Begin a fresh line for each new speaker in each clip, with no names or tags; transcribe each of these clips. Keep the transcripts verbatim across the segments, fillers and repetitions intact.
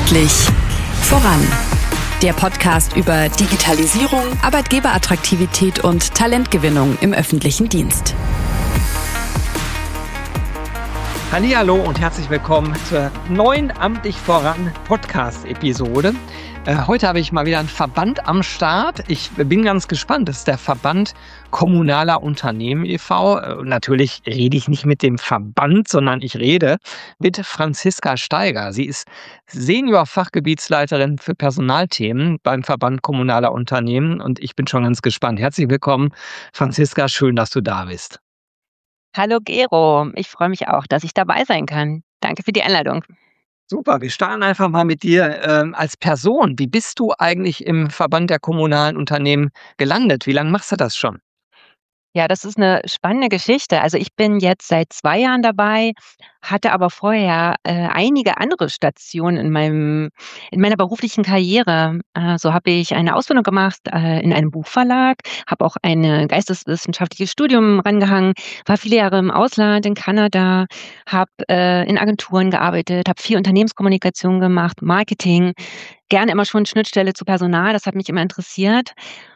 Endlich voran. Der Podcast über Digitalisierung, Arbeitgeberattraktivität und Talentgewinnung im öffentlichen Dienst.
Hallihallo und herzlich willkommen zur neuen Amtlich voran Podcast-Episode. Äh, heute habe ich mal wieder einen Verband am Start. Ich bin ganz gespannt. Das ist der Verband Kommunaler Unternehmen e V Äh, natürlich rede ich nicht mit dem Verband, sondern ich rede mit Franziska Steiger. Sie ist Senior-Fachgebietsleiterin für Personalthemen beim Verband Kommunaler Unternehmen und ich bin schon ganz gespannt. Herzlich willkommen, Franziska. Schön, dass du da bist.
Hallo Gero, ich freue mich auch, dass ich dabei sein kann. Danke für die Einladung.
Super, wir starten einfach mal mit dir ähm, als Person. Wie bist du eigentlich im Verband der kommunalen Unternehmen gelandet? Wie lange machst du das schon?
Ja, das ist eine spannende Geschichte. Also ich bin jetzt seit zwei Jahren dabei, hatte aber vorher äh, einige andere Stationen in meinem in meiner beruflichen Karriere. Äh, so habe ich eine Ausbildung gemacht äh, in einem Buchverlag, habe auch ein geisteswissenschaftliches Studium rangehangen, war viele Jahre im Ausland, in Kanada, habe äh, in Agenturen gearbeitet, habe viel Unternehmenskommunikation gemacht, Marketing, gerne immer schon Schnittstelle zu Personal, das hat mich immer interessiert.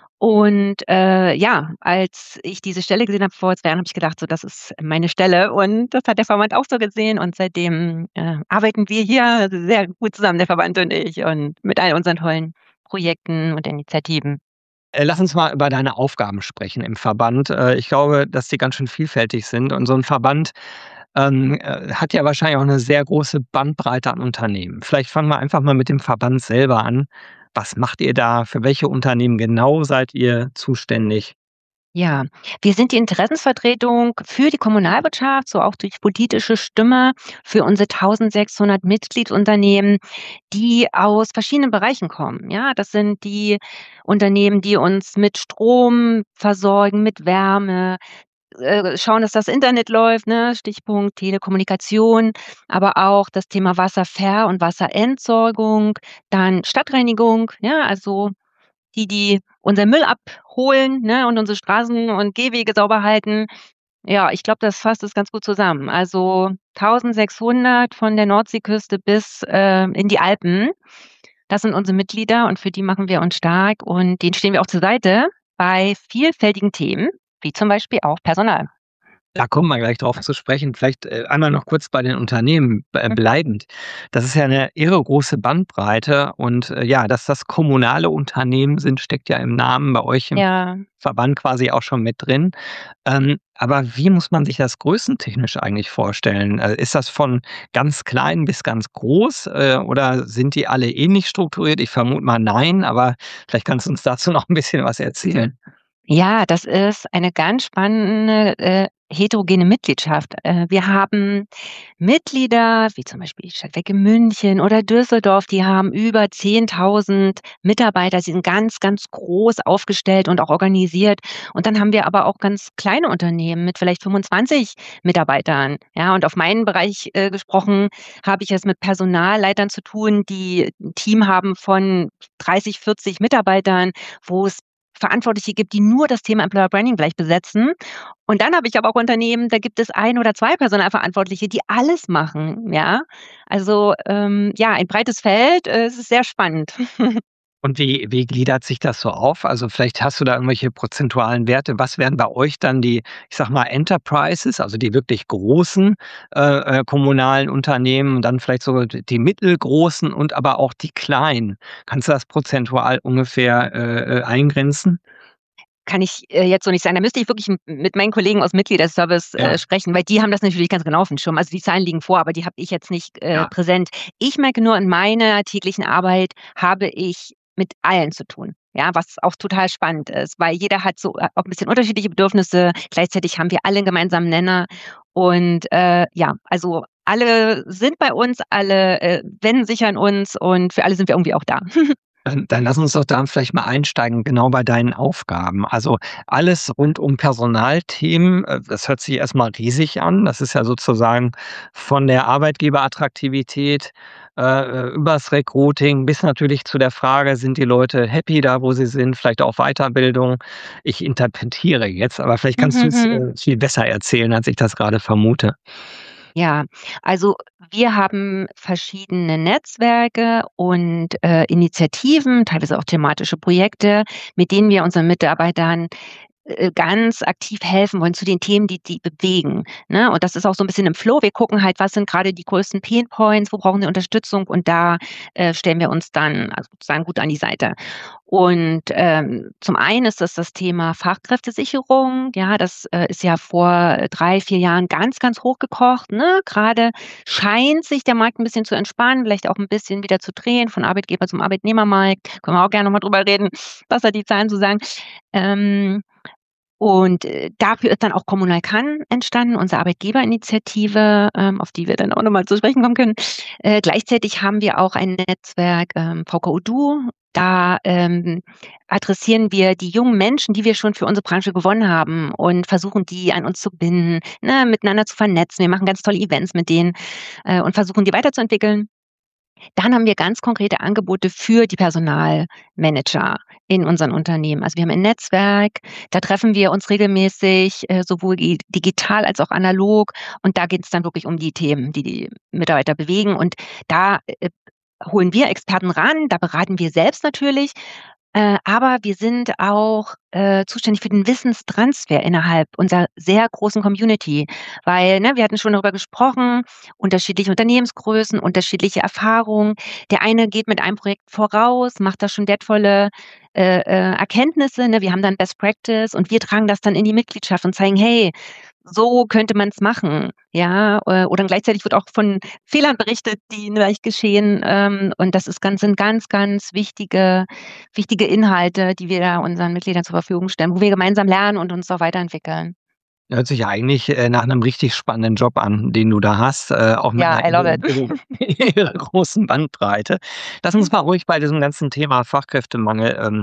Und, äh, ja, als ich diese Stelle gesehen habe vor zwei Jahren, habe ich gedacht, so, das ist meine Stelle. Und das hat der Verband auch so gesehen. Und seitdem, äh, arbeiten wir hier sehr gut zusammen, der Verband und ich, und mit all unseren tollen Projekten und Initiativen.
Äh, lass uns mal über deine Aufgaben sprechen im Verband. Äh, ich glaube, dass die ganz schön vielfältig sind. Und so ein Verband ähm, äh, hat ja wahrscheinlich auch eine sehr große Bandbreite an Unternehmen. Vielleicht fangen wir einfach mal mit dem Verband selber an. Was macht ihr da? Für welche Unternehmen genau seid ihr zuständig?
Ja, wir sind die Interessensvertretung für die Kommunalwirtschaft, so auch durch politische Stimme für unsere eintausendsechshundert Mitgliedsunternehmen, die aus verschiedenen Bereichen kommen. Ja, das sind die Unternehmen, die uns mit Strom versorgen, mit Wärme, äh, schauen, dass das Internet läuft, ne? Stichpunkt Telekommunikation, aber auch das Thema Wasserver- und Wasserentsorgung, dann Stadtreinigung, ja, also die, die unseren Müll abholen, ne, und unsere Straßen und Gehwege sauber halten. Ja, ich glaube, das fasst es ganz gut zusammen. Also eintausendsechshundert von der Nordseeküste bis äh, in die Alpen. Das sind unsere Mitglieder und für die machen wir uns stark und denen stehen wir auch zur Seite bei vielfältigen Themen, wie zum Beispiel auch Personal.
Da kommen wir gleich drauf zu sprechen. Vielleicht äh, einmal noch kurz bei den Unternehmen äh,
Mhm.
bleibend. Das ist ja eine irre große Bandbreite und äh, ja, dass das kommunale Unternehmen sind, steckt ja im Namen bei euch im
Ja.
Verband quasi auch schon mit drin. Ähm, aber wie muss man sich das größentechnisch eigentlich vorstellen? Äh, ist das von ganz klein bis ganz groß äh, oder sind die alle ähnlich strukturiert? Ich vermute mal nein, aber vielleicht kannst du uns dazu noch ein bisschen was erzählen.
Ja, das ist eine ganz spannende, äh, heterogene Mitgliedschaft. Äh, wir haben Mitglieder, wie zum Beispiel die Stadtwerke München oder Düsseldorf, die haben über zehntausend Mitarbeiter. Sie sind ganz, ganz groß aufgestellt und auch organisiert. Und dann haben wir aber auch ganz kleine Unternehmen mit vielleicht fünfundzwanzig Mitarbeitern. Ja, und auf meinen Bereich äh, gesprochen, habe ich es mit Personalleitern zu tun, die ein Team haben von dreißig, vierzig Mitarbeitern, wo es Verantwortliche gibt, die nur das Thema Employer Branding gleich besetzen. Und dann habe ich aber auch Unternehmen, da gibt es ein oder zwei Personalverantwortliche, die alles machen, ja. Also, ähm, ja, ein breites Feld, äh, es ist sehr spannend.
Und wie wie gliedert sich das so auf? Also, vielleicht hast du da irgendwelche prozentualen Werte. Was wären bei euch dann die, ich sage mal, Enterprises, also die wirklich großen, äh, äh, kommunalen Unternehmen und dann vielleicht sogar d die mittelgroßen und aber auch die kleinen. Kannst du das prozentual ungefähr, äh, äh, eingrenzen?
Kann ich, äh, jetzt so nicht sagen. Da müsste ich wirklich m mit meinen Kollegen aus Mitgliederservice,
Ja,
äh, sprechen, weil die haben das natürlich ganz genau auf dem Schirm. Also, die Zahlen liegen vor, aber die habe ich jetzt nicht, äh,
ja.
präsent. Ich merke nur, in meiner täglichen Arbeit habe ich mit allen zu tun, ja, was auch total spannend ist, weil jeder hat so, äh, auch 'n bisschen unterschiedliche Bedürfnisse. Gleichzeitig haben wir alle 'n gemeinsamen Nenner und, äh, ja, also, alle sind bei uns, alle, äh, wenden sich an uns und für alle sind wir irgendwie auch da.
Dann dann lass uns doch da vielleicht mal einsteigen, genau bei deinen Aufgaben. Also, alles rund um Personalthemen, äh, das hört sich erst mal riesig an. Das ist ja sozusagen von der Arbeitgeberattraktivität, äh, äh, übers Recruiting bis natürlich zu der Frage: Sind die Leute happy da, wo sie sind? Vielleicht auch Weiterbildung. Ich interpretiere jetzt, aber vielleicht kannst
Mhm,
du's,
mhm.
äh, viel besser erzählen, als ich das grade vermute.
Ja, also wir haben verschiedene Netzwerke und äh, Initiativen, teilweise auch thematische Projekte, mit denen wir unseren Mitarbeitern äh, ganz aktiv helfen wollen zu den Themen, die die bewegen, ne? Und das ist auch so ein bisschen im Flow. Wir gucken halt, was sind gerade die größten Painpoints, wo brauchen wir Unterstützung und da äh, stellen wir uns dann also sozusagen gut an die Seite. Und ähm, zum einen ist das das Thema Fachkräftesicherung. Ja, das äh, ist ja vor drei, vier Jahren ganz, ganz hochgekocht, ne? Gerade scheint sich der Markt ein bisschen zu entspannen, vielleicht auch ein bisschen wieder zu drehen von Arbeitgeber zum Arbeitnehmermarkt. Können wir auch gerne noch mal drüber reden, was da die Zahlen so sagen. Ähm, und, äh, dafür ist dann auch Kommunal kann entstanden, unsere Arbeitgeberinitiative, ähm, auf die wir dann auch noch mal zu sprechen kommen können. Äh, gleichzeitig haben wir auch ein Netzwerk, ähm, V K U Duo. Da, ähm, adressieren wir die jungen Menschen, die wir schon für unsere Branche gewonnen haben und versuchen, die an uns zu binden, ne, miteinander zu vernetzen. Wir machen ganz tolle Events mit denen, äh, und versuchen, die weiterzuentwickeln. Dann haben wir ganz konkrete Angebote für die Personalmanager in unseren Unternehmen. Also wir haben ein Netzwerk, da treffen wir uns regelmäßig, äh, sowohl gi digital als auch analog. Und da geht es dann wirklich um die Themen, die die Mitarbeiter bewegen. Und da äh, holen wir Experten ran, da beraten wir selbst natürlich. Äh, aber wir sind auch äh, zuständig für den Wissenstransfer innerhalb unserer sehr großen Community, weil, ne, wir hatten schon darüber gesprochen, unterschiedliche Unternehmensgrößen, unterschiedliche Erfahrungen. Der eine geht mit einem Projekt voraus, macht da schon wertvolle äh, äh, Erkenntnisse, ne? Wir haben dann Best Practice und wir tragen das dann in die Mitgliedschaft und zeigen: „Hey, so könnte man es machen“, ja? Äh, oder gleichzeitig wird auch von Fehlern berichtet, die vielleicht geschehen, ähm, und das ist ganz sind ganz, ganz wichtige wichtige Inhalte, die wir da unseren Mitgliedern zur Verfügung stellen, wo wir gemeinsam lernen und uns auch weiterentwickeln.
Hört sich ja eigentlich, äh, nach 'nem richtig spannenden Job an, den du da hast, äh, auch mit
Ja,
'ner
I love it.
irre irre großen Bandbreite. Lass uns mal ruhig bei diesem ganzen Thema Fachkräftemangel, ähm,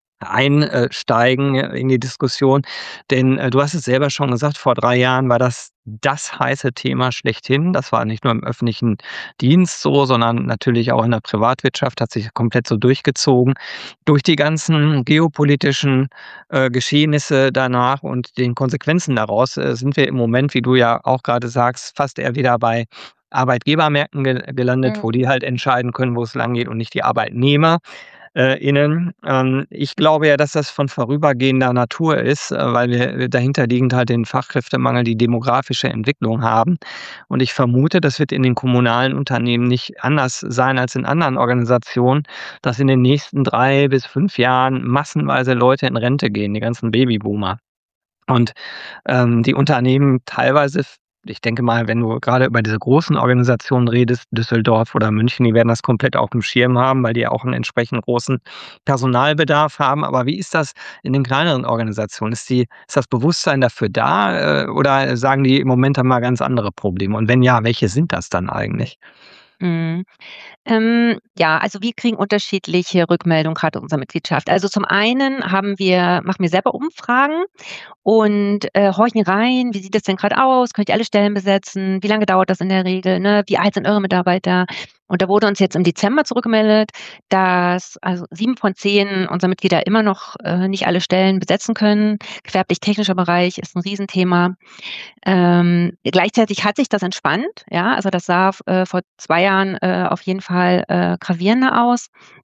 einsteigen in die Diskussion, denn, äh, du hast es selber schon gesagt, vor drei Jahren war das das heiße Thema schlechthin. Das war nicht nur im öffentlichen Dienst so, sondern natürlich auch in der Privatwirtschaft, hat sich komplett so durchgezogen. Durch die ganzen geopolitischen, äh, Geschehnisse danach und den Konsequenzen daraus, äh, sind wir im Moment, wie du ja auch grade sagst, fast eher wieder bei Arbeitgebermärkten gel gelandet,
Mhm.
wo die halt entscheiden können, wo es langgeht und nicht die Arbeitnehmer äh, innen. Ähm, ich glaube ja, dass das von vorübergehender Natur ist, äh, weil wir dahinterliegend halt den Fachkräftemangel, die demografische Entwicklung haben. Und ich vermute, das wird in den kommunalen Unternehmen nicht anders sein als in anderen Organisationen, dass in den nächsten drei bis fünf Jahren massenweise Leute in Rente gehen, die ganzen Babyboomer. Und, ähm, die Unternehmen teilweise f ich denke mal, wenn du gerade über diese großen Organisationen redest, Düsseldorf oder München, die werden das komplett aufm Schirm haben, weil die auch 'n entsprechend großen Personalbedarf haben. Aber wie ist das in den kleineren Organisationen? Ist die ist das Bewusstsein dafür da, äh, oder sagen die: „Im Moment haben wir ganz andere Probleme?“ Und wenn ja, welche sind das dann eigentlich?
Mhm. Ähm, ja, also wir kriegen unterschiedliche Rückmeldungen grad in unserer Mitgliedschaft. Also zum einen haben wir machen wir selber Umfragen und, äh, horchen rein: „Wie sieht das denn grad aus? Könnt ihr alle Stellen besetzen? Wie lange dauert das in der Regel, ne? Wie alt sind eure Mitarbeiter?“ Und da wurde uns jetzt im Dezember zurückgemeldet, dass also sieben von zehn unserer Mitglieder immer noch, äh, nicht alle Stellen besetzen können. Gewerblich-technischer Bereich ist 'n Riesenthema. Ähm, gleichzeitig hat sich das entspannt, ja, also das sah f äh, vor zwei Jahren, äh, auf jeden Fall, äh, gravierender aus.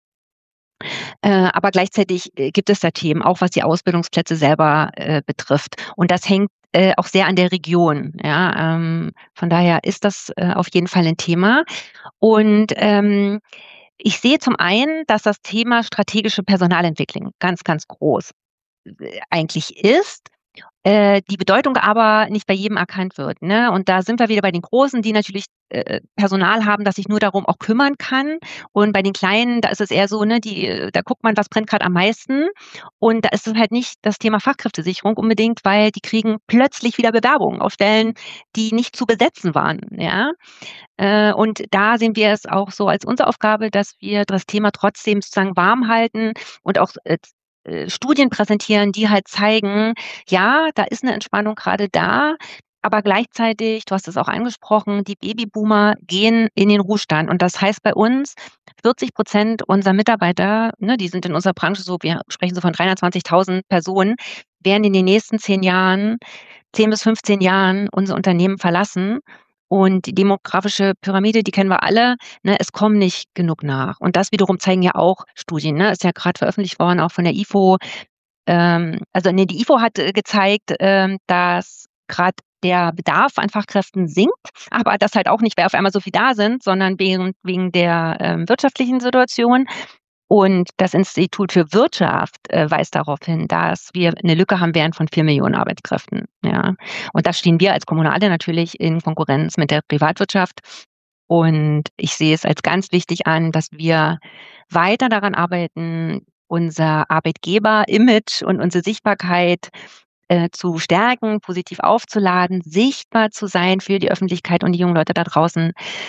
Äh, aber gleichzeitig, äh, gibt es da Themen, auch was die Ausbildungsplätze selber, äh, betrifft. Und das hängt, äh, auch sehr an der Region, ja. Ähm, von daher ist das, äh, auf jeden Fall 'n Thema. Und, ähm, ich sehe zum einen, dass das Thema strategische Personalentwicklung ganz, ganz groß, äh, eigentlich ist, äh, die Bedeutung aber nicht bei jedem erkannt wird, ne? Und da sind wir wieder bei den Großen, die natürlich, äh, Personal haben, das sich nur darum auch kümmern kann. Und bei den Kleinen, da ist es eher so, ne, die äh, da guckt man, was brennt grad am meisten. Und da ist es halt nicht das Thema Fachkräftesicherung unbedingt, weil die kriegen plötzlich wieder Bewerbungen auf Stellen, die nicht zu besetzen waren, ja? Äh, und da sehen wir es auch so als unsere Aufgabe, dass wir das Thema trotzdem sozusagen warm halten und auch, äh, z äh, Studien präsentieren, die halt zeigen: Ja, da ist 'ne Entspannung grade da, aber gleichzeitig, du hast es auch angesprochen, die Babyboomer gehen in den Ruhestand. Und das heißt bei uns, vierzig Prozent unserer Mitarbeiter, ne, die sind in unserer Branche so wir sprechen so von dreihundertzwanzigtausend Personen, werden in den nächsten zehn Jahren zehn bis fünfzehn Jahren unser Unternehmen verlassen. Und die demografische Pyramide, die kennen wir alle, ne, es kommen nicht genug nach. Und das wiederum zeigen ja auch Studien, ne? Ist ja gerade veröffentlicht worden, auch von der I F O. Ähm, also ne, die I F O hat äh, gezeigt, ähm, dass gerade der Bedarf an Fachkräften sinkt, aber dass halt auch nicht, weil auf einmal so viel da sind, sondern wegen, wegen der ähm, wirtschaftlichen Situation. Und das Institut für Wirtschaft äh, weist darauf hin, dass wir eine Lücke haben werden von vier Millionen Arbeitskräften. Ja. Und da stehen wir als Kommunale natürlich in Konkurrenz mit der Privatwirtschaft. Und ich sehe es als ganz wichtig an, dass wir weiter daran arbeiten, unser Arbeitgeber-Image und unsere Sichtbarkeit äh, zu stärken, positiv aufzuladen, sichtbar zu sein für die Öffentlichkeit und die jungen Leute da draußen.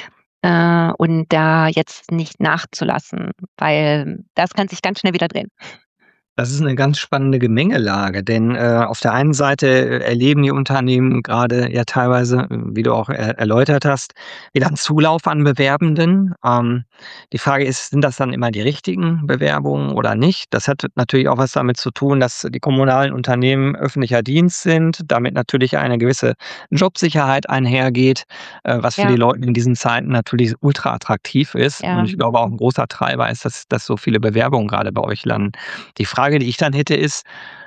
Äh, und da jetzt nicht nachzulassen, weil das kann sich ganz schnell wieder drehen.
Das ist eine ganz spannende Gemengelage, denn, äh, auf der einen Seite äh, erleben die Unternehmen gerade ja teilweise, äh, wie du auch er erläutert hast, wieder 'n Zulauf an Bewerbenden. Ähm, die Frage ist, sind das dann immer die richtigen Bewerbungen oder nicht? Das hat natürlich auch was damit zu tun, dass die kommunalen Unternehmen öffentlicher Dienst sind, damit natürlich eine gewisse Jobsicherheit einhergeht, äh, was für die
Ja,
Leute in diesen Zeiten natürlich ultra attraktiv ist. Und
ja,
ich glaube auch 'n großer Treiber ist, dass dass so viele Bewerbungen gerade bei euch landen. Die Frage, die ich dann hätte, ist,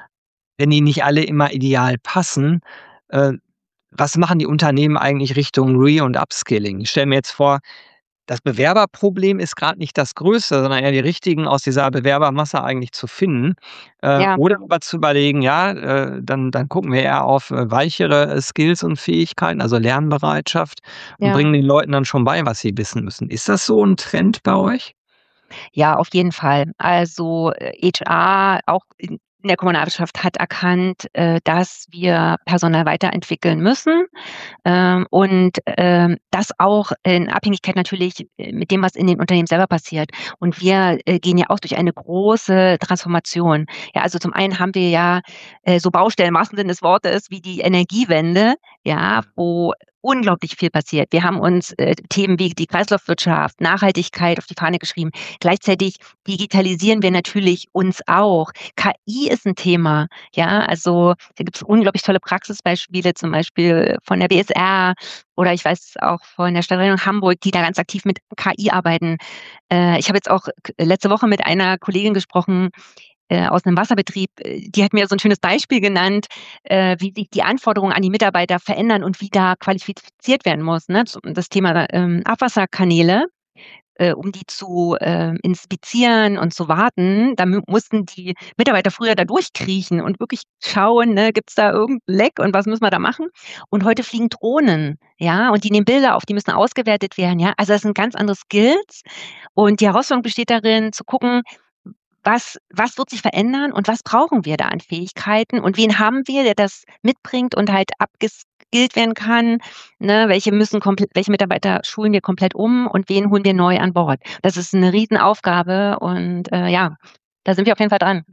wenn die nicht alle immer ideal passen, äh, was machen die Unternehmen eigentlich Richtung Re und Upskilling? Ich stelle mir jetzt vor, das Bewerberproblem ist gerade nicht das größte, sondern eher die Richtigen aus dieser Bewerbermasse eigentlich zu finden. Äh,
ja,
oder aber zu überlegen, ja, äh, dann dann gucken wir eher auf, äh, weichere, äh, Skills und Fähigkeiten, also Lernbereitschaft und
ja.
bringen den Leuten dann schon bei, was sie wissen müssen. Ist das so 'n Trend bei euch?
Ja, auf jeden Fall. Also, äh, H R, auch in in der Kommunalwirtschaft hat erkannt, äh, dass wir Personal weiterentwickeln müssen, ähm, und, ähm, das auch in Abhängigkeit natürlich, äh, mit dem, was in den Unternehmen selber passiert. Und wir, äh, gehen ja auch durch eine große Transformation. Ja, also zum einen haben wir ja, äh, so Baustellen im wahrsten Sinne des Wortes wie die Energiewende, ja, wo unglaublich viel passiert. Wir haben uns, äh, Themen wie die Kreislaufwirtschaft, Nachhaltigkeit auf die Fahne geschrieben. Gleichzeitig digitalisieren wir natürlich uns auch. K I ist 'n Thema, ja, also da gibt's unglaublich tolle Praxisbeispiele, zum Beispiel von der B S R oder ich weiß auch von der Stadtreinigung Hamburg, die da ganz aktiv mit K I arbeiten. Äh, ich habe jetzt auch k letzte Woche mit einer Kollegin gesprochen, äh, aus 'nem Wasserbetrieb, äh, die hat mir so 'n schönes Beispiel genannt, äh, wie sich die Anforderungen an die Mitarbeiter verändern und wie da qualifiziert werden muss, ne? Zum das Thema, ähm, Abwasserkanäle, äh, um die zu, ähm, inspizieren und zu warten, da mü mussten die Mitarbeiter früher da durchkriechen und wirklich schauen, ne, gibt's da irgend 'n Leck und was müssen wir da machen? Und heute fliegen Drohnen, ja, und die nehmen Bilder auf, die müssen ausgewertet werden, ja? Also, das sind ganz andere Skills und die Herausforderung besteht darin, zu gucken, was was wird sich verändern und was brauchen wir da an Fähigkeiten und wen haben wir, der das mitbringt und halt abgeskillt werden kann, ne? Welche müssen komple welche Mitarbeiter schulen wir komplett um und wen holen wir neu an Bord? Das ist 'ne Riesenaufgabe und, äh, ja, da sind wir auf jeden Fall dran.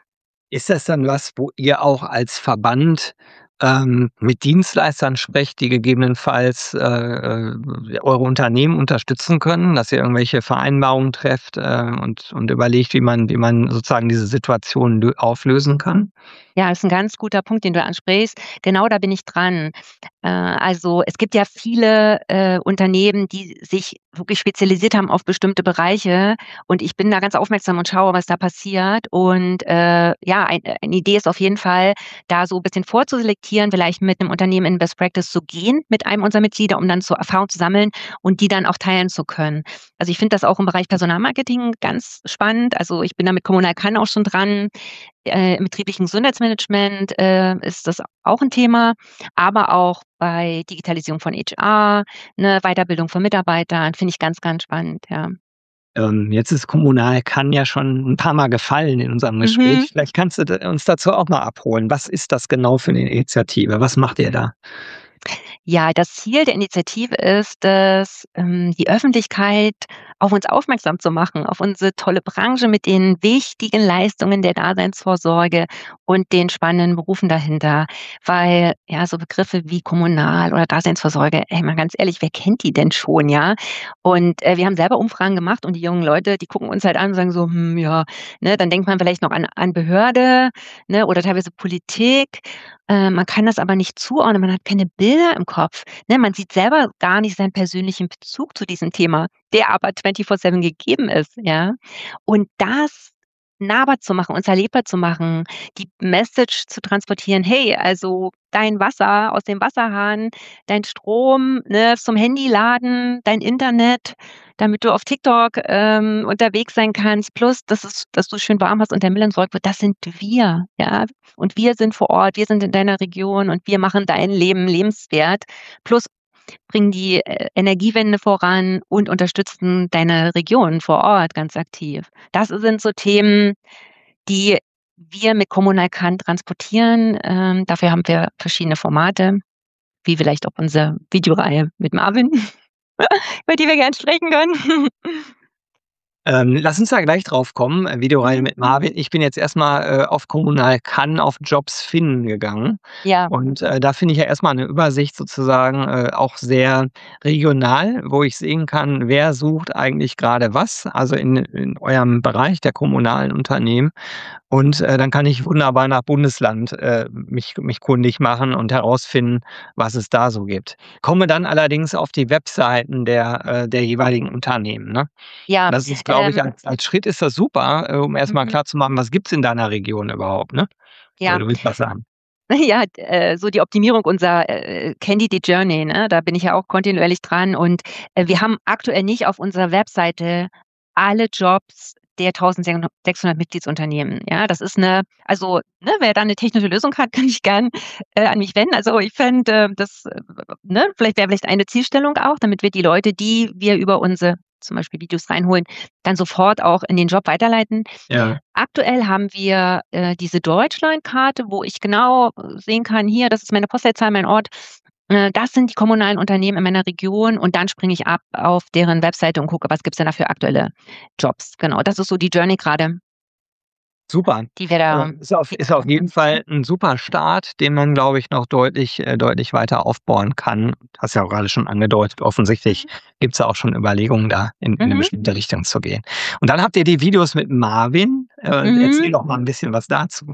Ist das dann was, wo ihr auch als Verband, ähm, mit Dienstleistern sprecht, die gegebenenfalls, äh, äh, eure Unternehmen unterstützen können, dass ihr irgendwelche Vereinbarungen trefft, äh, und und überlegt, wie man wie man sozusagen diese Situation lö auflösen kann?
Ja, ist 'n ganz guter Punkt, den du ansprichst. Genau da bin ich dran. Äh, also, es gibt ja viele, äh, Unternehmen, die sich wirklich spezialisiert haben auf bestimmte Bereiche und ich bin da ganz aufmerksam und schaue, was da passiert und, äh, ja, ein eine Idee ist auf jeden Fall, da so 'n bisschen vorzuselektieren, vielleicht mit 'nem Unternehmen in Best Practice zu gehen mit einem unserer Mitglieder, um dann so Erfahrung zu sammeln und die dann auch teilen zu können. Also, ich finde das auch im Bereich Personalmarketing ganz spannend. Also, ich bin da mit Kommunal Kann auch schon dran. Äh, im betrieblichen Gesundheitsmanagement, äh, ist das auch 'n Thema, aber auch bei Digitalisierung von H R, ne, Weiterbildung von Mitarbeitern, finde ich ganz, ganz spannend, ja.
Ähm, jetzt ist Kommunal Kann ja schon 'n paar Mal gefallen in unserem
Mhm.
Gespräch. Vielleicht kannst du d uns dazu auch mal abholen. Was ist das genau für 'ne Initiative? Was macht ihr da?
Ja, das Ziel der Initiative ist es, ähm, die Öffentlichkeit auf uns aufmerksam zu machen, auf unsere tolle Branche mit den wichtigen Leistungen der Daseinsvorsorge und den spannenden Berufen dahinter. Weil, ja, so Begriffe wie kommunal oder Daseinsvorsorge, ey, mal ganz ehrlich, wer kennt die denn schon, ja? Und äh, wir haben selber Umfragen gemacht und die jungen Leute, die gucken uns halt an und sagen so, hm, ja, ne, dann denkt man vielleicht noch an, an Behörde, ne, oder teilweise Politik. Äh, man kann das aber nicht zuordnen, man hat keine Bilder im Kopf. Ne? Man sieht selber gar nicht seinen persönlichen Bezug zu diesem Thema, der aber vierundzwanzig sieben gegeben ist, ja. Und das nahbar zu machen, uns erlebbar zu machen, die Message zu transportieren: „Hey, also dein Wasser aus dem Wasserhahn, dein Strom, ne, zum Handy laden, dein Internet, damit du auf TikTok, ähm, unterwegs sein kannst, plus dass es dass du schön warm hast und der Müll entsorgt wird, das sind wir, ja? Und wir sind vor Ort, wir sind in deiner Region und wir machen dein Leben lebenswert. Plus bringen die äh, Energiewende voran und unterstützen deine Region vor Ort ganz aktiv. Das sind so Themen, die wir mit Kommunal kann transportieren. Ähm, dafür haben wir verschiedene Formate, wie vielleicht auch unsere Videoreihe mit Marvin, über die wir gern sprechen können.
Ähm, lass uns da gleich drauf kommen, äh, Videoreihe
Mhm.
mit Marvin. Ich bin jetzt erstmal äh, auf Kommunal kann auf Jobs finden gegangen
Ja.
und, äh, da finde ich ja erstmal eine Übersicht sozusagen, äh, auch sehr regional, wo ich sehen kann, wer sucht eigentlich gerade was, also in in eurem Bereich der kommunalen Unternehmen. Und, äh, dann kann ich wunderbar nach Bundesland, äh, mich mich kundig machen und herausfinden, was es da so gibt. Komme dann allerdings auf die Webseiten der äh, der jeweiligen Unternehmen, ne?
Ja,
Das ist, glaube ich,
ähm,
als als Schritt ist das super, äh, um erst mal
mhm,
klarzumachen, was gibt's in deiner Region überhaupt, ne? Oder
ja.
du willst was sagen?
Ja, d äh, so die Optimierung unserer, äh, Candidate Journey, ne? Da bin ich ja auch kontinuierlich dran und, äh, wir haben aktuell nicht auf unserer Webseite alle Jobs der eintausendsechshundert Mitgliedsunternehmen, ja? Das ist 'ne also, ne, wer da 'ne technische Lösung hat, kann sich gern, äh, an mich wenden. Also, ich fände, das, äh, ne, vielleicht wäre vielleicht eine Zielstellung auch, damit wir die Leute, die wir über unsere zum Beispiel Videos reinholen, dann sofort auch in den Job weiterleiten.
Ja.
Aktuell haben wir, äh, diese Deutschlandkarte, wo ich genau äh, sehen kann: „Hier, das ist meine Postleitzahl, mein Ort. Äh, das sind die kommunalen Unternehmen in meiner Region.“ Und dann springe ich ab auf deren Webseite und gucke, was gibt's denn da für aktuelle Jobs. Genau, das ist so die Journey grade,
Super.
die wir
Äh,
da
ist auf ist auf jeden Fall 'n super Start, den man, glaube ich, noch deutlich äh, deutlich weiter aufbauen kann. Hast ja auch grade schon angedeutet, offensichtlich gibt's ja auch schon Überlegungen, da in in 'ne
mhm,
bestimmte Richtung zu gehen. Und dann habt ihr die Videos mit Marvin. Äh,
mhm.
erzähl doch mal 'n bisschen was dazu.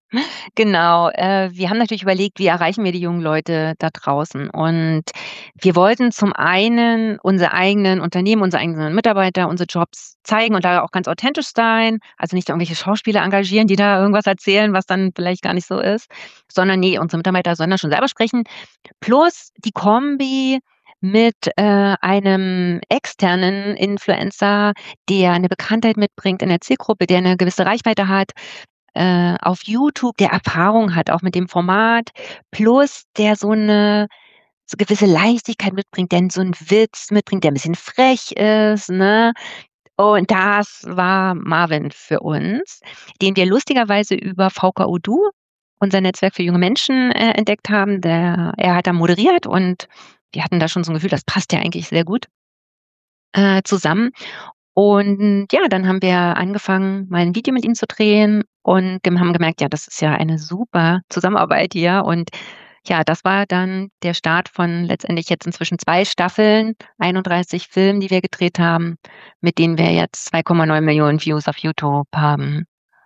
Genau, äh, wir haben natürlich überlegt, wie erreichen wir die jungen Leute da draußen? Und wir wollten zum einen unsere eigenen Unternehmen, unsere eigenen Mitarbeiter, unsere Jobs zeigen und da auch ganz authentisch sein. Also nicht irgendwelche Schauspieler engagieren, die da irgendwas erzählen, was dann vielleicht gar nicht so ist, sondern nee, unsere Mitarbeiter sollen da schon selber sprechen. Plus die Kombi mit äh, einem externen Influencer, der eine Bekanntheit mitbringt in der Zielgruppe, der eine gewisse Reichweite hat, äh, auf YouTube, der Erfahrung hat, auch mit dem Format, plus der so 'ne so gewisse Leichtigkeit mitbringt, der so 'n Witz mitbringt, der 'n bisschen frech ist, ne? Und das war Marvin für uns, den wir lustigerweise über V K O Du, unser Netzwerk für junge Menschen, äh, entdeckt haben. Der er hat da moderiert und wir hatten da schon so 'n Gefühl, das passt ja eigentlich sehr gut, äh, zusammen. Und ja, dann haben wir angefangen, mal 'n Video mit ihm zu drehen und gem haben gemerkt, ja, das ist ja eine super Zusammenarbeit hier. Und ja, das war dann der Start von letztendlich jetzt inzwischen zwei Staffeln, einunddreißig Filmen, die wir gedreht haben, mit denen wir jetzt zwei Komma neun Millionen Views auf YouTube haben.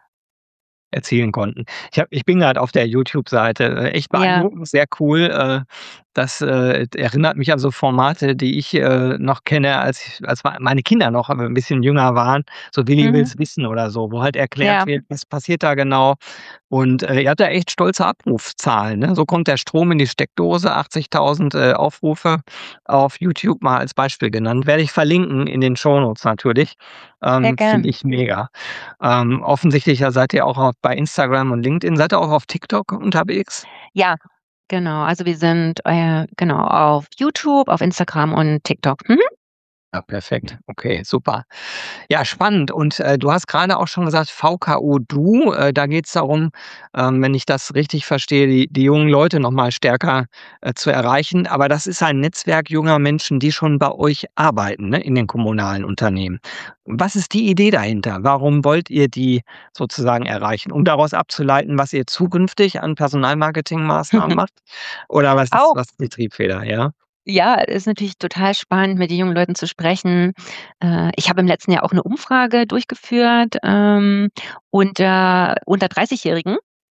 Erzielen konnten. Ich habe ich bin grad auf der YouTube-Seite, äh, echt
Ja,
beeindruckend, sehr cool. Äh, das, äh, erinnert mich an so Formate, die ich, äh, noch kenne, als ich als mei meine Kinder noch, äh, 'n bisschen jünger waren, so „Willi
mhm,
will's wissen“ oder so, wo halt erklärt
ja,
wird, was passiert da genau. Und, äh, ihr habt da echt stolze Abrufzahlen, ne? „So kommt der Strom in die Steckdose“, achtzigtausend, äh, Aufrufe auf YouTube mal als Beispiel genannt. Werde ich verlinken in den Shownotes natürlich.
sehr
Ähm, finde
gern.
ich mega. Ähm, offensichtlich ja seid ihr auch auf bei Instagram und LinkedIn. Seid ihr auch auf TikTok unterwegs?
Ja, genau. Also, wir sind, äh, genau, auf YouTube, auf Instagram und TikTok. Mhm.
Ja, perfekt. Okay, super. Ja, spannend. Und, äh, du hast grade auch schon gesagt, V K O Du, äh, da geht's darum, ähm, wenn ich das richtig verstehe, die die jungen Leute noch mal stärker, äh, zu erreichen. Aber das ist ein Netzwerk junger Menschen, die schon bei euch arbeiten, ne, in den kommunalen Unternehmen. Was ist die Idee dahinter? Warum wollt ihr die sozusagen erreichen? Um daraus abzuleiten, was ihr zukünftig an Personalmarketingmaßnahmen macht? Oder was ist
Auch.
was ist die Triebfeder, ja?
Ja, ist natürlich total spannend, mit den jungen Leuten zu sprechen. Äh, ich habe im letzten Jahr auch 'ne Umfrage durchgeführt, ähm, unter unter Dreißigjährigen.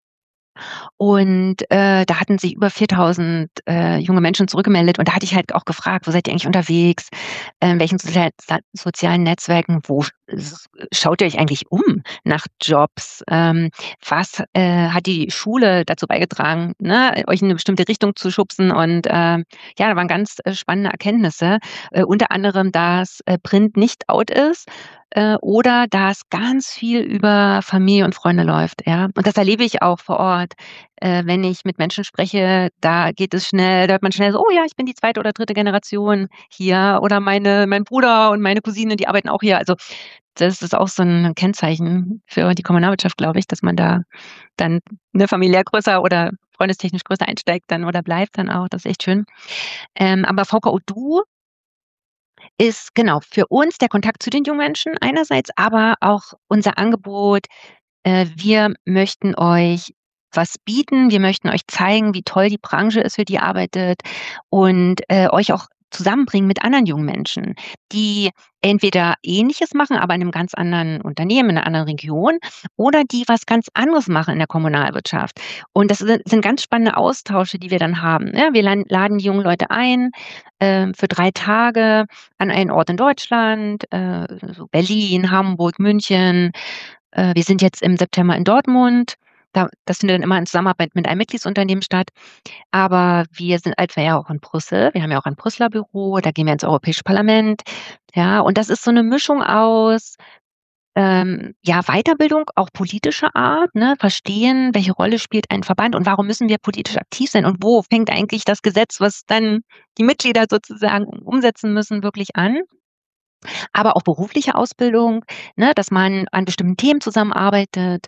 Und, äh, da hatten sich über viertausend, äh, junge Menschen zurückgemeldet und da hatte ich halt auch gefragt: „Wo seid ihr eigentlich unterwegs? Äh, in welchen sozial sa sozialen Netzwerken? Wo sch s schaut ihr euch eigentlich um nach Jobs? Ähm, was, äh, hat die Schule dazu beigetragen, ne, euch in 'ne bestimmte Richtung zu schubsen?“ Und, ähm, ja, da waren ganz, äh, spannende Erkenntnisse, äh, unter anderem, dass, äh, Print nicht out ist, äh, oder dass ganz viel über Familie und Freunde läuft, ja? Und das erlebe ich auch vor Ort. Äh, wenn ich mit Menschen spreche, da geht es schnell da hört man schnell so: „Oh ja, ich bin die zweite oder dritte Generation hier“ oder „Meine mein Bruder und meine Cousine, die arbeiten auch hier.“ Also, das ist auch so 'n Kennzeichen für die Kommunalwirtschaft, glaube ich, dass man da dann, ne, familiär größer oder freundestechnisch größer einsteigt dann oder bleibt dann auch. Das ist echt schön. Ähm, aber V K O Du ist genau für uns der Kontakt zu den jungen Menschen einerseits, aber auch unser Angebot, äh, wir möchten euch was bieten. Wir möchten euch zeigen, wie toll die Branche ist, für die ihr arbeitet und, äh, euch auch zusammenbringen mit anderen jungen Menschen, die entweder Ähnliches machen, aber in 'nem ganz anderen Unternehmen, in 'ner anderen Region oder die was ganz anderes machen in der Kommunalwirtschaft. Und das si sind ganz spannende Austausche, die wir dann haben, ne? Wir lan laden die jungen Leute ein, ähm, für drei Tage an einen Ort in Deutschland, äh, so Berlin, Hamburg, München. Äh, wir sind jetzt im September in Dortmund. Da das findet dann immer in Zusammenarbeit mit einem Mitgliedsunternehmen statt. Aber wir sind als wir ja auch in Brüssel wir haben ja auch ein Brüsseler Büro, da gehen wir ins Europäische Parlament, ja? Und das ist so 'ne Mischung aus, ähm, ja, Weiterbildung, auch politischer Art, ne? Verstehen, welche Rolle spielt ein Verband und warum müssen wir politisch aktiv sein und wo fängt eigentlich das Gesetz, was dann die Mitglieder sozusagen umsetzen müssen, wirklich an? Aber auch berufliche Ausbildung, ne, dass man an bestimmten Themen zusammenarbeitet.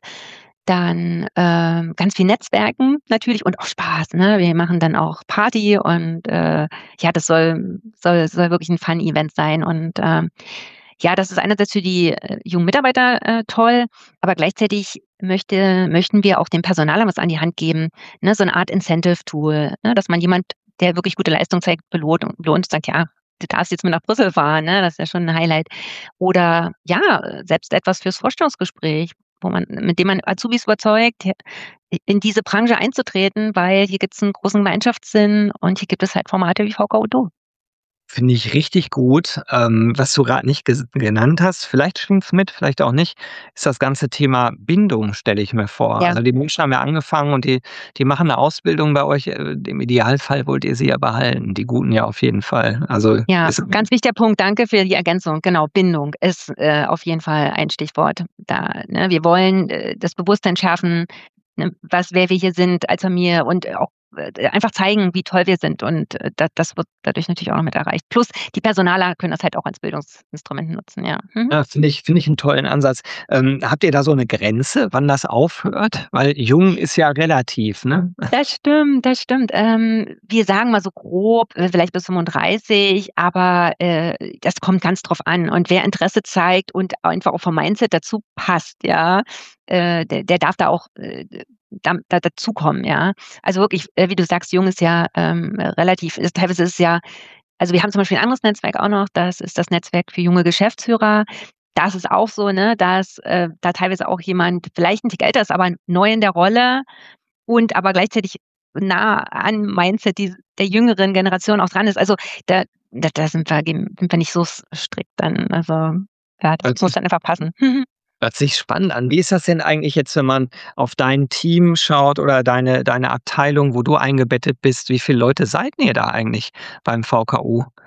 Dann, ähm, ganz viel Netzwerken natürlich und auch Spaß, ne? Wir machen dann auch Party und, äh, ja, das soll soll soll wirklich 'n Fun-Event sein. Und, ähm, ja, das ist einerseits für die, äh, jungen Mitarbeiter, äh, toll, aber gleichzeitig möchte möchten wir auch dem Personaler was an die Hand geben, ne, so 'ne Art Incentive-Tool, ne, dass man jemand, der wirklich gute Leistung zeigt, belohnt und belohnt und sagt: „Ja, du darfst jetzt mit nach Brüssel fahren“, ne? Das ist ja schon 'n Highlight. Oder ja, selbst etwas fürs Vorstellungsgespräch, wo man mit dem man Azubis überzeugt, i in diese Branche einzutreten, weil hier gibt's 'n großen Gemeinschaftssinn und hier gibt es halt Formate wie V K O Du.
Finde ich richtig gut. Ähm, was du grad nicht ges genannt hast, vielleicht schwingt's mit, vielleicht auch nicht, ist das ganze Thema Bindung, stelle ich mir vor.
Ja.
Also, die Menschen haben ja angefangen und die die machen 'ne Ausbildung bei euch. Äh, im Idealfall wollt ihr sie ja behalten, die Guten ja auf jeden Fall. Also,
Ja,
ist
ganz wichtiger Punkt. Danke für die Ergänzung. Genau, Bindung ist, äh, auf jeden Fall ein Stichwort da, ne? Wir wollen, äh, das Bewusstsein schärfen, ne, was wer wir hier sind als Familie und auch, äh, einfach zeigen, wie toll wir sind und, äh, da das wird dadurch natürlich auch noch mit erreicht. Plus die Personaler können das halt auch als Bildungsinstrument nutzen, ja. Mhm.
Ja, finde ich finde ich 'n tollen Ansatz. Ähm, habt ihr da so 'ne Grenze, wann das aufhört? Weil jung ist ja relativ, ne?
Das stimmt, das stimmt. Ähm, wir sagen mal so grob, äh, vielleicht bis fünfunddreißig, aber, äh, das kommt ganz drauf an. Und wer Interesse zeigt und einfach auch vom Mindset dazu passt, ja, äh, der der darf da auch, äh, da da dazukommen, ja? Also, wirklich, äh, wie du sagst, jung ist ja, ähm, relativ ist teilweise ist es ja also, wir haben zum Beispiel 'n anderes Netzwerk auch noch, das ist das Netzwerk für junge Geschäftsführer. Da ist es auch so, ne, dass, äh, da teilweise auch jemand vielleicht 'n Tick älter ist, aber neu in der Rolle und aber gleichzeitig nah an Mindset dies der jüngeren Generation auch dran ist. Also, da da da sind wir gehen sind wir nicht so s strikt dann. Also, ja, das
Hört
muss
sich
dann einfach passen.
hört sich spannend an. Wie ist das denn eigentlich jetzt, wenn man auf dein Team schaut oder deine deine Abteilung, wo du eingebettet bist? Wie viele Leute seid ihr da eigentlich beim V K O?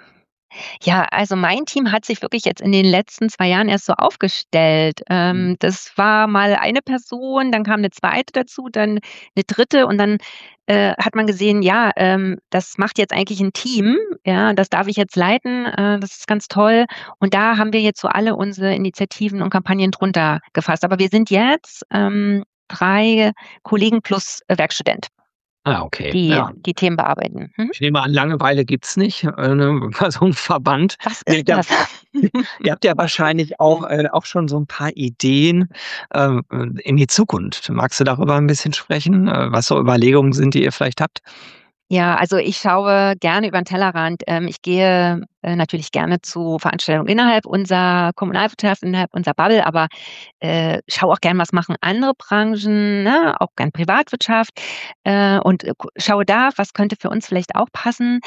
Ja, also mein Team hat sich wirklich jetzt in den letzten zwei Jahren erst so aufgestellt. Ähm,
Mhm.
das war mal eine Person, dann kam eine zweite dazu, dann eine dritte und dann, äh, hat man gesehen, ja, ähm, das macht jetzt eigentlich ein Team, ja, das darf ich jetzt leiten, äh, das ist ganz toll. Und da haben wir jetzt so alle unsere Initiativen und Kampagnen drunter gefasst. Aber wir sind jetzt, ähm, drei Kollegen plus, äh, Werkstudent,
Ah, okay.
die
Ja.
die Themen bearbeiten. Mhm.
Ich nehme an, Langeweile gibt's nicht, äh, ne, bei so 'nem Verband.
Was
Ne,
ist
da
das?
ihr habt ja wahrscheinlich auch äh, auch schon so 'n paar Ideen, ähm, äh, in die Zukunft. Magst du darüber 'n bisschen sprechen, äh, was so Überlegungen sind, die ihr vielleicht habt?
Ja, also ich schaue gerne über 'n Tellerrand. Ähm, ich gehe, äh, natürlich gerne zu Veranstaltungen innerhalb unserer Kommunalwirtschaft, innerhalb unserer Bubble, aber, äh, schaue auch gern, was machen andere Branchen, ne, auch gern Privatwirtschaft, äh, und, äh, gu schaue da, was könnte für uns vielleicht auch passen.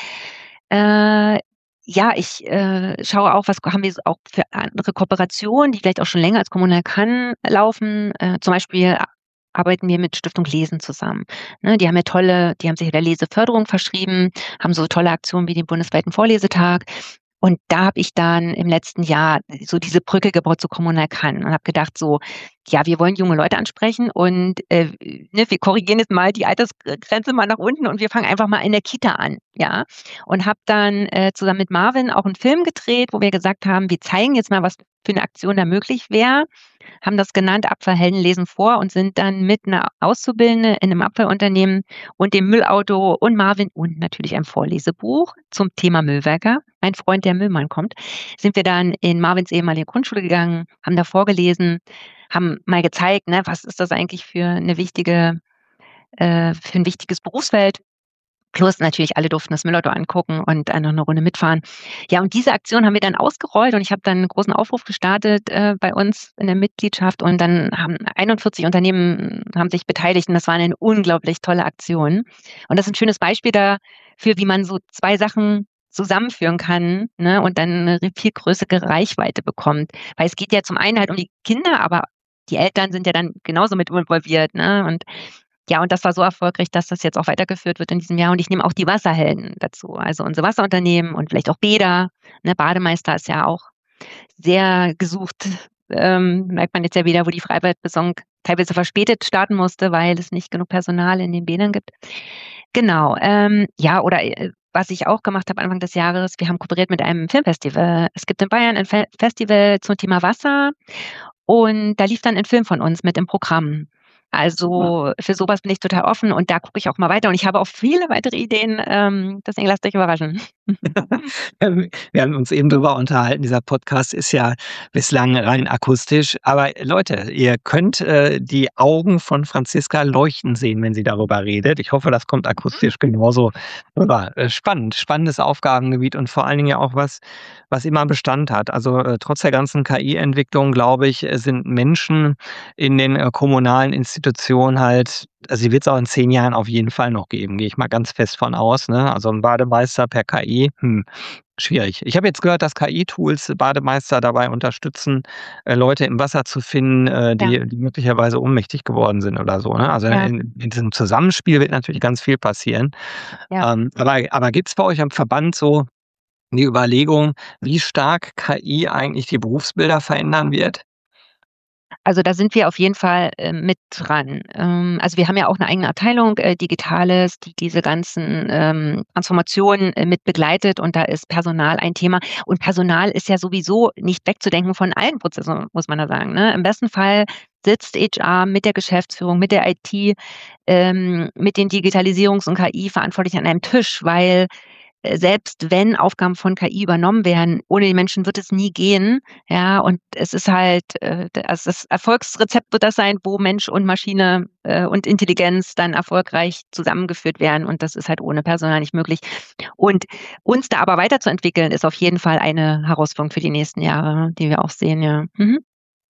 Äh, ja, ich, äh, schaue auch, was haben wir so auch für andere Kooperationen, die vielleicht auch schon länger als Kommunal kann laufen. Äh, zum Beispiel a arbeiten wir mit Stiftung Lesen zusammen. Ne, die haben ja tolle die haben sich der Leseförderung verschrieben, haben so tolle Aktionen wie den bundesweiten Vorlesetag. Und da habe ich dann im letzten Jahr so diese Brücke gebaut zu Kommunal kann und habe gedacht so: „Ja, wir wollen junge Leute ansprechen und, äh, ne, wir korrigieren jetzt mal die Altersgrenze mal nach unten und wir fangen einfach mal in der Kita an“, ja? Und habe dann, äh, zusammen mit Marvin auch 'n Film gedreht, wo wir gesagt haben: „Wir zeigen jetzt mal, was für 'ne Aktion da möglich wäre“, haben das genannt „Abfallhelden lesen vor“ und sind dann mit 'ner Auszubildenden in 'nem Abfallunternehmen und dem Müllauto und Marvin und natürlich einem Vorlesebuch zum Thema Müllwerker, ein Freund, der Müllmann kommt, sind wir dann in Marvins ehemalige Grundschule gegangen, haben da vorgelesen, haben mal gezeigt, ne, was ist das eigentlich für 'ne wichtige äh, für 'n wichtiges Berufsfeld. Plus natürlich alle durften das Müllauto angucken und dann noch 'ne Runde mitfahren. Ja, und diese Aktion haben wir dann ausgerollt und ich habe dann 'n großen Aufruf gestartet, äh, bei uns in der Mitgliedschaft und dann haben einundvierzig Unternehmen haben sich beteiligt und das war eine unglaublich tolle Aktion. Und das ist 'n schönes Beispiel dafür, wie man so zwei Sachen zusammenführen kann, ne, und dann 'ne viel größere Reichweite bekommt. Weil es geht ja zum einen halt um die Kinder, aber die Eltern sind ja dann genauso mit involviert, ne? Und ja, und das war so erfolgreich, dass das jetzt auch weitergeführt wird in diesem Jahr und ich nehme auch die Wasserhelden dazu, also unsere Wasserunternehmen und vielleicht auch Bäder, ne? Bademeister ist ja auch sehr gesucht, ähm, merkt man jetzt ja wieder, wo die Freiwilligsaison teilweise verspätet starten musste, weil es nicht genug Personal in den Bädern gibt. Genau, ähm, ja, oder, äh, was ich auch gemacht habe Anfang des Jahres, wir haben kooperiert mit einem Filmfestival. Es gibt in Bayern ein Fe Festival zum Thema Wasser und da lief dann 'n Film von uns mit im Programm.
Super.
Also, für so was bin ich total offen und da gucke ich auch mal weiter und ich habe auch viele weitere Ideen, ähm, deswegen lasst euch überraschen.
Ähm, wir haben uns eben drüber unterhalten, dieser Podcast ist ja bislang rein akustisch. Aber Leute, ihr könnt, äh, die Augen von Franziska leuchten sehen, wenn sie darüber redet. Ich hoffe, das kommt
Mhm.
akustisch genauso rüber. Äh, spannend, spannendes Aufgabengebiet und vor allen Dingen ja auch was, was immer Bestand hat. Also, äh, trotz der ganzen K I-Entwicklung, glaube ich, äh, sind Menschen in den, äh, kommunalen Institutionen halt also, die wird's auch in zehn Jahren auf jeden Fall noch geben, gehe ich mal ganz fest von aus, ne? Also 'n Bademeister per K I, hm, schwierig. Ich habe jetzt gehört, dass K I-Tools Bademeister dabei unterstützen, äh, Leute im Wasser zu finden, äh,
Ja.
die die möglicherweise ohnmächtig geworden sind oder so, ne? Also,
Ja.
in in diesem Zusammenspiel wird natürlich ganz viel passieren.
Ja.
Ähm, aber aber gibt's bei euch am Verband so die Überlegung, wie stark K I eigentlich die Berufsbilder verändern wird?
Also, da sind wir auf jeden Fall, äh, mit dran. Ähm, also, wir haben ja auch 'ne eigene Abteilung, äh, Digitales, die diese ganzen, ähm, Transformationen, äh, mit begleitet und da ist Personal ein Thema. Und Personal ist ja sowieso nicht wegzudenken von allen Prozessen, muss man da sagen, ne? Im besten Fall sitzt H R mit der Geschäftsführung, mit der I T, ähm, mit den Digitalisierungs und K I-Verantwortlichen an einem Tisch, weil, äh, selbst wenn Aufgaben von K I übernommen werden, ohne die Menschen wird es nie gehen, ja? Und es ist halt, äh, d also, das Erfolgsrezept wird das sein, wo Mensch und Maschine, äh, und Intelligenz dann erfolgreich zusammengeführt werden und das ist halt ohne Personal nicht möglich. Und uns da aber weiterzuentwickeln, ist auf jeden Fall eine Herausforderung für die nächsten Jahre, die wir auch sehen, ja. Mhm.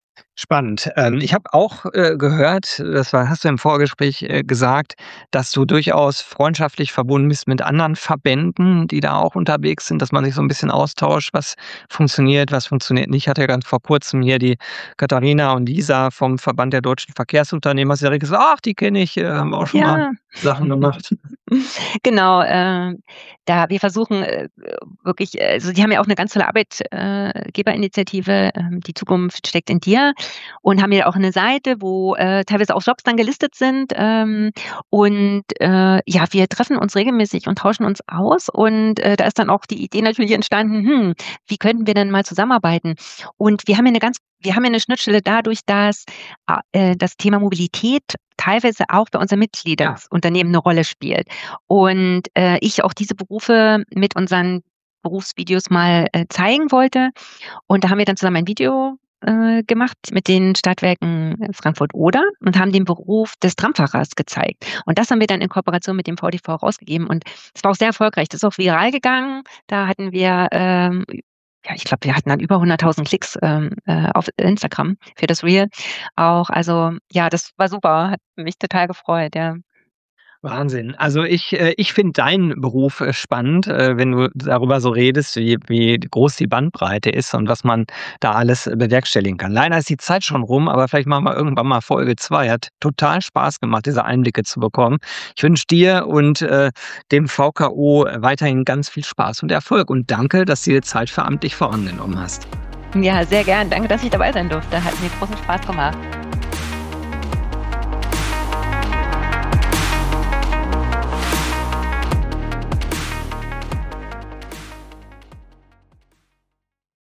Spannend. Ähm, ich habe auch, äh, gehört, das war hast du im Vorgespräch, äh, gesagt, dass du durchaus freundschaftlich verbunden bist mit anderen Verbänden, die da auch unterwegs sind, dass man sich so 'n bisschen austauscht, was funktioniert, was funktioniert nicht. Ich hatte ja ganz vor Kurzem hier die Katharina und Lisa vom Verband der Deutschen Verkehrsunternehmen, hast du direkt gesagt: „Ach, die kenne ich, äh, haben auch schon mal
Ja.
Sachen gemacht.“
Genau, ähm, da wir versuchen, äh, wirklich äh, also die haben ja auch 'ne ganz tolle Arbeitgeberinitiative, ähm, „Die Zukunft steckt in dir“ und haben ja auch 'ne Seite, wo, äh, teilweise auch Jobs dann gelistet sind. Ähm, und, äh, ja, wir treffen uns regelmäßig und tauschen uns aus und, äh, da ist dann auch die Idee natürlich entstanden: „Hm, wie könnten wir denn mal zusammenarbeiten?“ Und wir haben ja 'ne ganz wir haben ja 'ne Schnittstelle dadurch, dass, a äh, das Thema Mobilität teilweise auch bei unseren
Ja.
Mitgliedsunternehmen 'ne Rolle spielt. Und, äh, ich auch diese Berufe mit unseren Berufsvideos mal, äh, zeigen wollte. Und da haben wir dann zusammen ein Video, äh, gemacht mit den Stadtwerken Frankfurt-Oder und haben den Beruf des Tramfahrers gezeigt. Und das haben wir dann in Kooperation mit dem V D V rausgegeben und es war auch sehr erfolgreich. Das ist auch viral gegangen. Da hatten wir, ähm ja, ich glaube, wir hatten dann über hunderttausend Klicks, ähm, äh, auf Instagram für das Reel auch. Also, ja, das war super, hat mich total gefreut, ja.
Wahnsinn. Also ich äh, ich finde deinen Beruf, äh, spannend, äh, wenn du darüber so redest, wie wie groß die Bandbreite ist und was man da alles bewerkstelligen kann. Leider ist die Zeit schon rum, aber vielleicht machen wir irgendwann mal Folge zwei. Hat total Spaß gemacht, diese Einblicke zu bekommen. Ich wünsche dir und, äh, dem V K O weiterhin ganz viel Spaß und Erfolg und danke, dass du dir Zeit für Amtlich voran genommen hast.
Ja, sehr gern. Danke, dass ich dabei sein durfte. Hat mir großen Spaß gemacht.